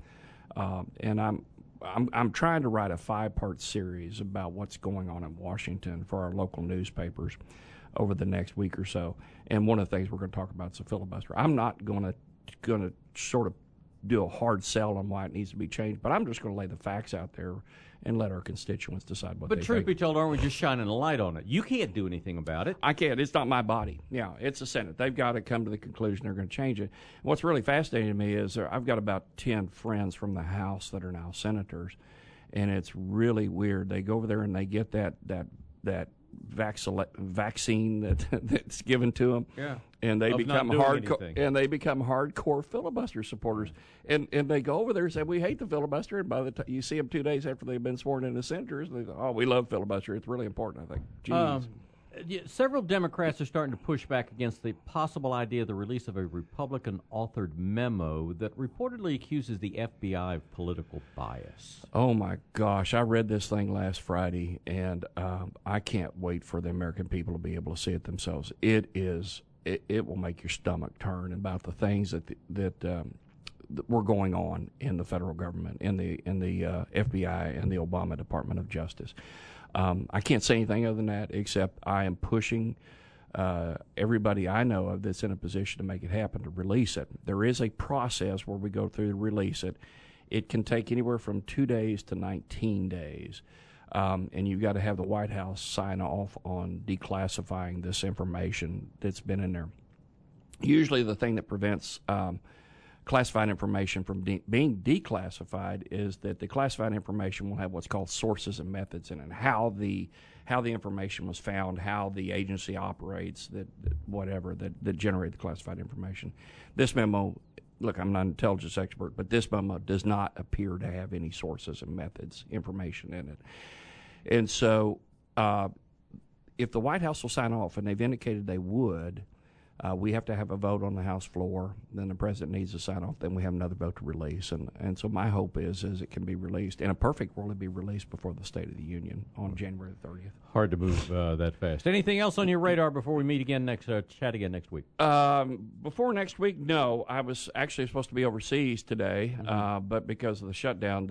And I'm trying to write a 5-part series about what's going on in Washington for our local newspapers over the next week or so. And one of the things we're going to talk about is the filibuster. I'm not going to sort of do a hard sell on why it needs to be changed, but I'm just going to lay the facts out there and let our constituents decide what they think. But truth be told, aren't we just shining a light on it? You can't do anything about it. I can't. It's not my body. Yeah, it's the Senate. They've got to come to the conclusion they're going to change it. What's really fascinating to me is I've got about 10 friends from the House that are now senators, and it's really weird. They go over there and they get that vaccine that's given to them, and they become hardcore filibuster supporters. And they go over there and say, we hate the filibuster, and by the time you see them 2 days after they've been sworn in as senators, they go, oh, we love filibuster. It's really important. I think. Jeez. Several Democrats are starting to push back against the possible idea of the release of a Republican-authored memo that reportedly accuses the FBI of political bias. Oh, my gosh. I read this thing last Friday, and I can't wait for the American people to be able to see it themselves. It will make your stomach turn about the things that were going on in the federal government, in the FBI and the Obama Department of Justice. I can't say anything other than that, except I am pushing everybody I know of that's in a position to make it happen to release it. There is a process where we go through to release it. It can take anywhere from 2 days to 19 days. And you've got to have the White House sign off on declassifying this information that's been in there. Usually the thing that prevents classified information from being declassified is that the classified information will have what's called sources and methods in it, how the information was found, how the agency operates, that generate the classified information. This memo, look, I'm not an intelligence expert, but this memo does not appear to have any sources and methods information in it. And so if the White House will sign off, and they've indicated they would, we have to have a vote on the House floor. Then the president needs to sign off. Then we have another vote to release. And so my hope is it can be released. In a perfect world, it'd be released before the State of the Union on January 30th. Hard to move that fast. Anything else on your radar before we meet again chat again next week? Before next week, no. I was actually supposed to be overseas today, but because of the shutdown,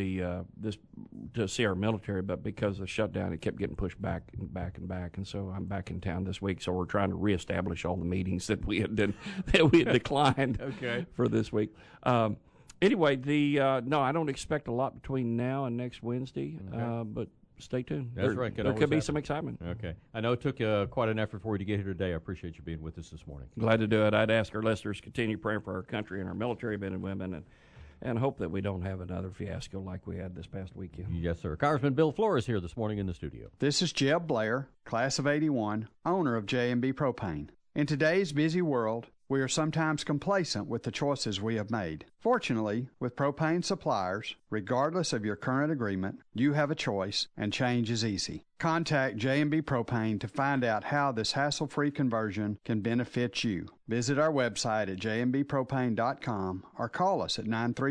to see our military, but because of the shutdown, it kept getting pushed back and back and back. And so I'm back in town this week. So we're trying to reestablish all the meetings that we had declined for this week. Anyway, no, I don't expect a lot between now and next Wednesday, but stay tuned. That's right. There could be some excitement. Okay. I know it took quite an effort for you to get here today. I appreciate you being with us this morning. Glad to do it. I'd ask our listeners to continue praying for our country and our military men and women, and hope that we don't have another fiasco like we had this past weekend. Yes, sir. Congressman Bill Flores here this morning in the studio. This is Jeb Blair, class of 81, owner of J&B Propane. In today's busy world, we are sometimes complacent with the choices we have made. Fortunately, with propane suppliers, regardless of your current agreement, you have a choice and change is easy. Contact J&B Propane to find out how this hassle-free conversion can benefit you. Visit our website at jmbpropane.com or call us at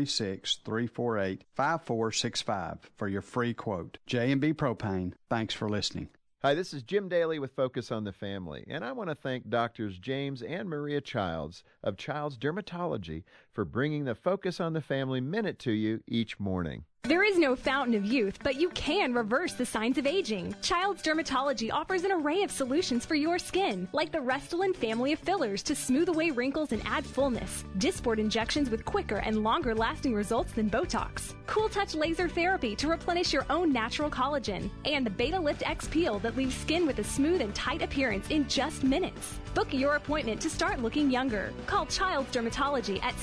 936-348-5465 for your free quote. J&B Propane, thanks for listening. Hi, this is Jim Daly with Focus on the Family, and I want to thank Doctors James and Maria Childs of Childs Dermatology for bringing the Focus on the Family Minute to you each morning. There is no fountain of youth, but you can reverse the signs of aging. Child's Dermatology offers an array of solutions for your skin, like the Restylane family of fillers to smooth away wrinkles and add fullness, Dysport injections with quicker and longer-lasting results than Botox, Cool Touch laser therapy to replenish your own natural collagen, and the Beta Lift X peel that leaves skin with a smooth and tight appearance in just minutes. Book your appointment to start looking younger. Call Child's Dermatology at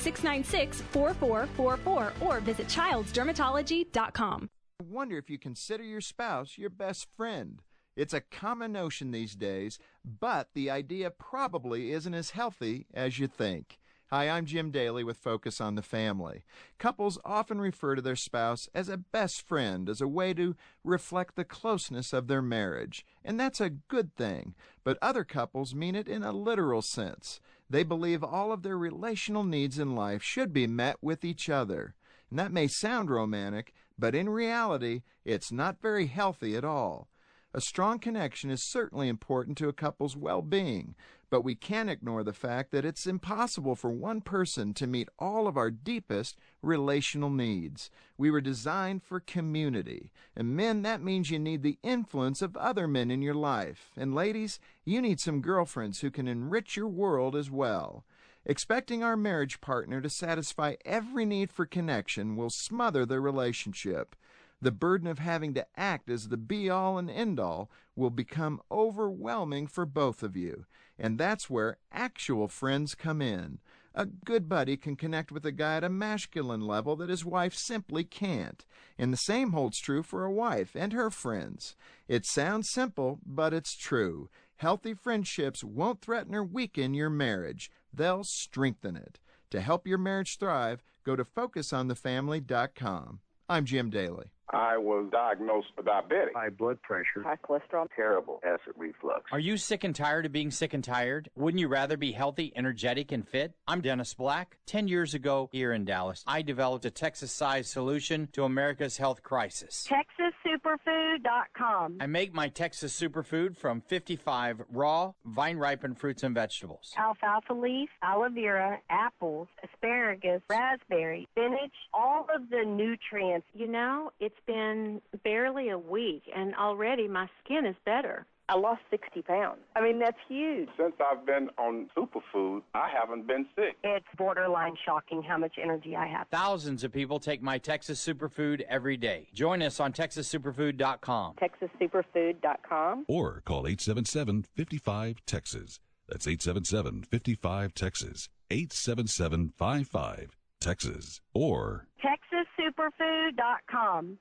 696-4444 or visit childsdermatology.com. I wonder if you consider your spouse your best friend. It's a common notion these days, but the idea probably isn't as healthy as you think. Hi, I'm Jim Daly with Focus on the Family. Couples often refer to their spouse as a best friend as a way to reflect the closeness of their marriage, and that's a good thing. But other couples mean it in a literal sense. They believe all of their relational needs in life should be met with each other. And that may sound romantic, but in reality, it's not very healthy at all. A strong connection is certainly important to a couple's well-being, but we can't ignore the fact that it's impossible for one person to meet all of our deepest relational needs. We were designed for community. And men, that means you need the influence of other men in your life. And ladies, you need some girlfriends who can enrich your world as well. Expecting our marriage partner to satisfy every need for connection will smother the relationship. The burden of having to act as the be-all and end-all will become overwhelming for both of you. And that's where actual friends come in. A good buddy can connect with a guy at a masculine level that his wife simply can't. And the same holds true for a wife and her friends. It sounds simple, but it's true. Healthy friendships won't threaten or weaken your marriage. They'll strengthen it. To help your marriage thrive, go to FocusOnTheFamily.com. I'm Jim Daly. I was diagnosed with diabetic. High blood pressure. High cholesterol. Terrible acid reflux. Are you sick and tired of being sick and tired? Wouldn't you rather be healthy, energetic, and fit? I'm Dennis Black. 10 years ago, here in Dallas, I developed a Texas-sized solution to America's health crisis. TexasSuperfood.com. I make my Texas Superfood from 55 raw, vine-ripened fruits and vegetables. Alfalfa leaf, aloe vera, apples, asparagus, raspberry, spinach, all of the nutrients. You know, it's been barely a week, and already my skin is better. I lost 60 pounds. I mean, that's huge. Since I've been on Superfood, I haven't been sick. It's borderline shocking how much energy I have. Thousands of people take my Texas Superfood every day. Join us on TexasSuperfood.com. TexasSuperfood.com. Or call 877-55-TEXAS. That's 877-55-TEXAS. 877-55-TEXAS. Or TexasSuperfood.com.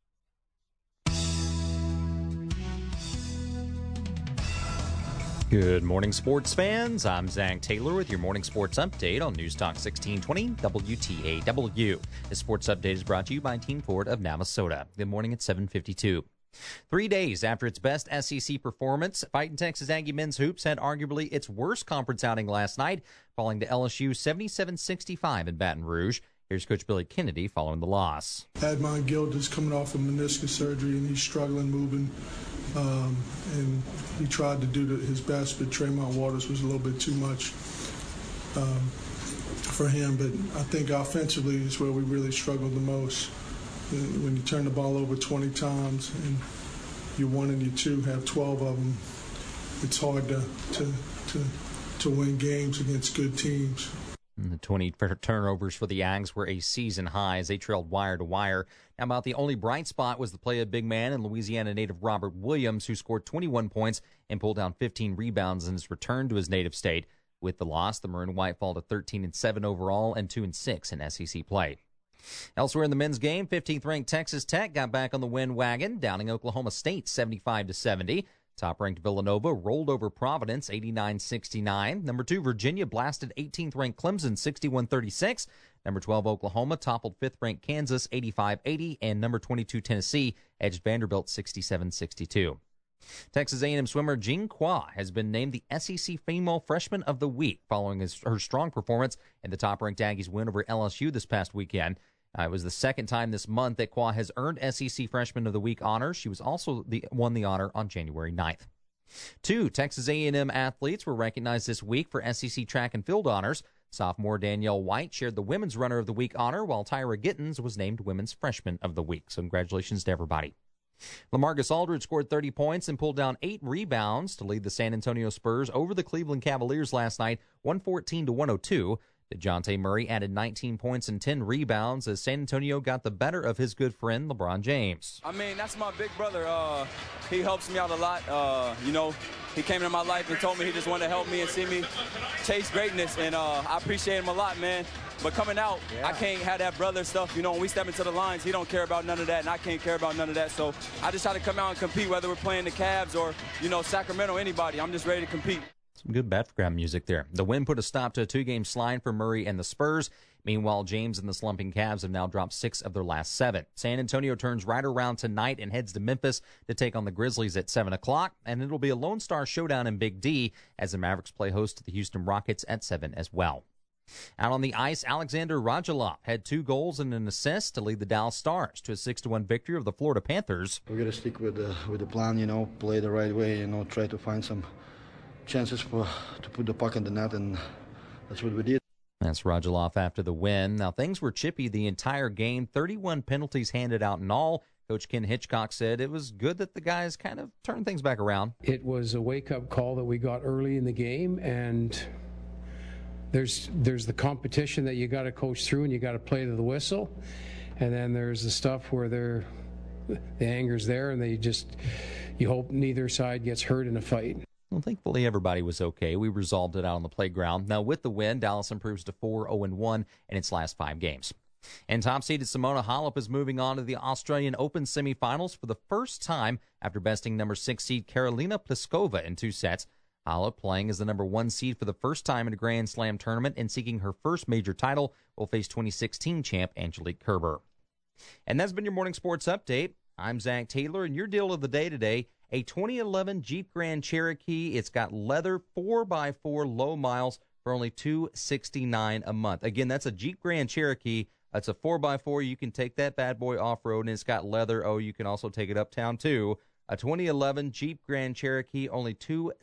Good morning, sports fans. I'm Zach Taylor with your morning sports update on News Talk 1620 WTAW. This sports update is brought to you by Team Ford of Navasota. Good morning at 7:52. 3 days after its best SEC performance, Fighting Texas Aggie men's hoops had arguably its worst conference outing last night, falling to LSU 77-65 in Baton Rouge. Here's Coach Billy Kennedy following the loss. Admon Gill is coming off of meniscus surgery, and he's struggling moving. And he tried to do his best, but Tremont Waters was a little bit too much for him. But I think offensively is where we really struggled the most. When you turn the ball over 20 times and your one and your two have 12 of them, it's hard to win games against good teams. And the 20 turnovers for the Ags were a season high as they trailed wire to wire. Now, about the only bright spot was the play of big man and Louisiana native Robert Williams, who scored 21 points and pulled down 15 rebounds in his return to his native state. With the loss, the Maroon White fall to 13-7 overall and 2-6 in SEC play. Elsewhere in the men's game, 15th-ranked Texas Tech got back on the win wagon, downing Oklahoma State 75-70. Top-ranked Villanova rolled over Providence 89-69. Number 2, Virginia blasted 18th-ranked Clemson 61-36. Number 12, Oklahoma toppled 5th-ranked Kansas 85-80. And number 22, Tennessee edged Vanderbilt 67-62. Texas A&M swimmer Jean Qua has been named the SEC Female Freshman of the Week following her strong performance in the top-ranked Aggies win over LSU this past weekend. It was the second time this month that Qua has earned SEC Freshman of the Week honors. She was also won the honor on January 9th. 2 Texas A&M athletes were recognized this week for SEC track and field honors. Sophomore Danielle White shared the Women's Runner of the Week honor, while Tyra Gittens was named Women's Freshman of the Week. So congratulations to everybody. LaMarcus Aldridge scored 30 points and pulled down 8 rebounds to lead the San Antonio Spurs over the Cleveland Cavaliers last night, 114-102. DeJounte Murray added 19 points and 10 rebounds as San Antonio got the better of his good friend LeBron James. I mean, that's my big brother. He helps me out a lot. He came into my life and told me he just wanted to help me and see me chase greatness, and I appreciate him a lot, man. But coming out, I can't have that brother stuff. When we step into the lines, he don't care about none of that, and I can't care about none of that. So I just try to come out and compete, whether we're playing the Cavs or, Sacramento, anybody. I'm just ready to compete. Some good background music there. The win put a stop to a 2-game slide for Murray and the Spurs. Meanwhile, James and the slumping Cavs have now dropped 6 of their last 7. San Antonio turns right around tonight and heads to Memphis to take on the Grizzlies at 7 o'clock. And it'll be a Lone Star showdown in Big D as the Mavericks play host to the Houston Rockets at 7 as well. Out on the ice, Alexander Radulov had 2 goals and an assist to lead the Dallas Stars to a 6-1 victory over the Florida Panthers. We're going to stick with the plan, play the right way, try to find some chances to put the puck in the net, and that's what we did. That's Radulov after the win. Now, things were chippy the entire game. 31 penalties handed out in all. Coach Ken Hitchcock said it was good that the guys kind of turned things back around. It was a wake-up call that we got early in the game, and there's the competition that you got to coach through and you got to play to the whistle, and then there's the stuff where the anger's there and you hope neither side gets hurt in a fight. Well, thankfully, everybody was okay. We resolved it out on the playground. Now, with the win, Dallas improves to 4-0-1 in its last 5 games. And top-seeded Simona Halep is moving on to the Australian Open semifinals for the first time after besting number 6 seed Karolina Pliskova in 2 sets. Halep, playing as the number 1 seed for the first time in a Grand Slam tournament and seeking her first major title, will face 2016 champ Angelique Kerber. And that's been your morning sports update. I'm Zach Taylor, and your deal of the day today, a 2011 Jeep Grand Cherokee. It's got leather 4x4 low miles for only $269 a month. Again, that's a Jeep Grand Cherokee. That's a 4x4. You can take that bad boy off-road, and it's got leather. Oh, you can also take it uptown, too. A 2011 Jeep Grand Cherokee, only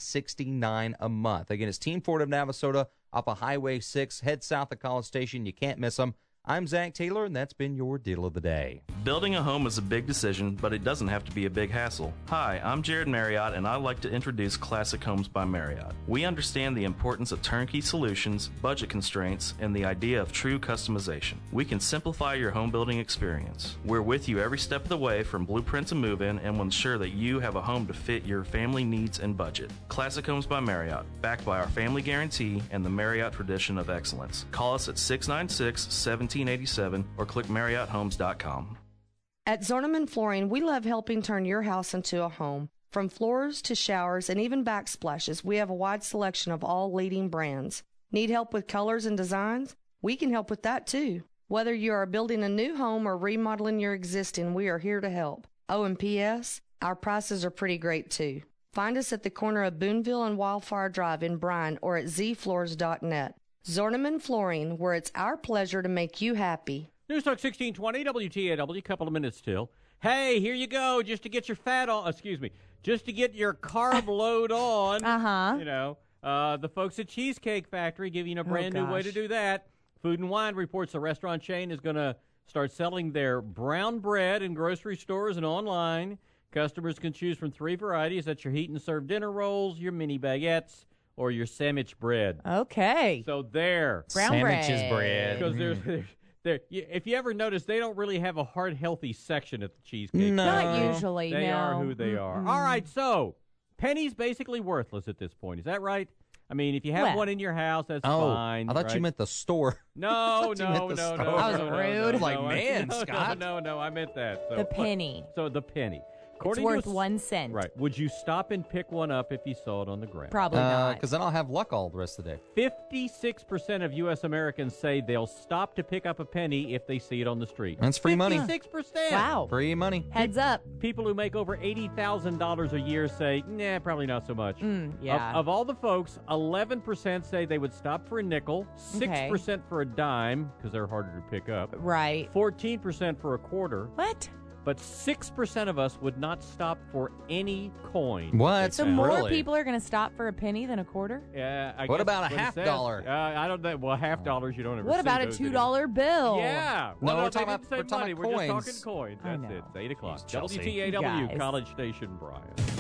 $269 a month. Again, it's Team Ford of Navasota up a Highway 6. Head south of College Station. You can't miss them. I'm Zach Taylor, and that's been your deal of the day. Building a home is a big decision, but it doesn't have to be a big hassle. Hi, I'm Jared Marriott, and I'd like to introduce Classic Homes by Marriott. We understand the importance of turnkey solutions, budget constraints, and the idea of true customization. We can simplify your home building experience. We're with you every step of the way from blueprint to move-in, and will ensure that you have a home to fit your family needs and budget. Classic Homes by Marriott, backed by our family guarantee and the Marriott tradition of excellence. Call us at 696-1787 or click MarriottHomes.com. At Zorneman Flooring, we love helping turn your house into a home. From floors to showers and even backsplashes, we have a wide selection of all leading brands. Need help with colors and designs? We can help with that too. Whether you are building a new home or remodeling your existing, we are here to help. Oh, and P.S., our prices are pretty great too. Find us at the corner of Boonville and Wildfire Drive in Bryan or at zfloors.net. Zorneman Flooring, where it's our pleasure to make you happy. News Talk 1620, WTAW, couple of minutes still. Hey, here you go, just to get your just to get your carb load on. The folks at Cheesecake Factory giving you a brand new way to do that. Food and Wine reports the restaurant chain is going to start selling their brown bread in grocery stores and online. Customers can choose from 3 varieties. That's your heat and serve dinner rolls, your mini baguettes, or your sandwich bread. Okay. So there. Brown Sandwiches bread. Because there's if you ever notice, they don't really have a heart healthy section at the Cheesecake. No. Not usually, They no. are who they are. All right, so penny's basically worthless at this point. Is that right? I mean, if you have one in your house, that's fine. I thought you meant the store. No. That was rude. Scott. No, I meant that. So, The penny. So the penny. It's worth 1 cent. Right. Would you stop and pick one up if you saw it on the ground? Probably not. Because then I'll have luck all the rest of the day. 56% of U.S. Americans say they'll stop to pick up a penny if they see it on the street. That's free money. 56%. Wow. Free money. Heads up. People who make over $80,000 a year say, nah, probably not so much. Yeah. Of all the folks, 11% say they would stop for a nickel, 6% for a dime, because they're harder to pick up. Right. 14% for a quarter. What? But 6% of us would not stop for any coin. What? So more people are going to stop for a penny than a quarter? Yeah. What about a half dollar? I don't know. Well, $half you don't ever What see about a those $2 bill? Yeah. No, Well, we're talking about money. We're just coins. talking coins. That's it. It's 8 o'clock. Chelsea. WTAW, Guys. College Station, Bryan.